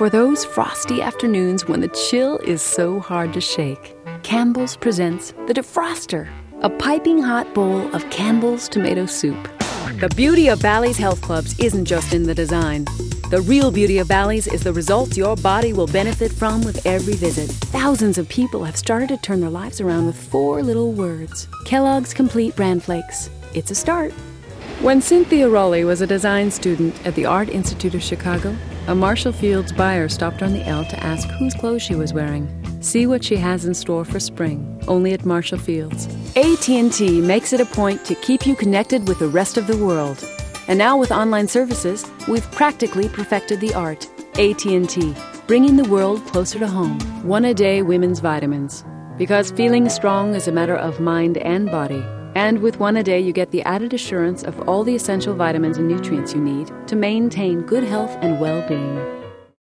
For those frosty afternoons when the chill is so hard to shake, Campbell's presents the Defroster, a piping hot bowl of Campbell's tomato soup. The beauty of Bally's Health Clubs isn't just in the design. The real beauty of Bally's is the results your body will benefit from with every visit. Thousands of people have started to turn their lives around with 4 little words. Kellogg's Complete Bran Flakes. It's a start. When Cynthia Rowley was a design student at the Art Institute of Chicago, a Marshall Fields buyer stopped on the L to ask whose clothes she was wearing. See what she has in store for spring, only at Marshall Fields. AT&T makes it a point to keep you connected with the rest of the world. And now with online services, we've practically perfected the art. AT&T, bringing the world closer to home. One a day women's vitamins. Because feeling strong is a matter of mind and body. And with One a Day, you get the added assurance of all the essential vitamins and nutrients you need to maintain good health and well-being.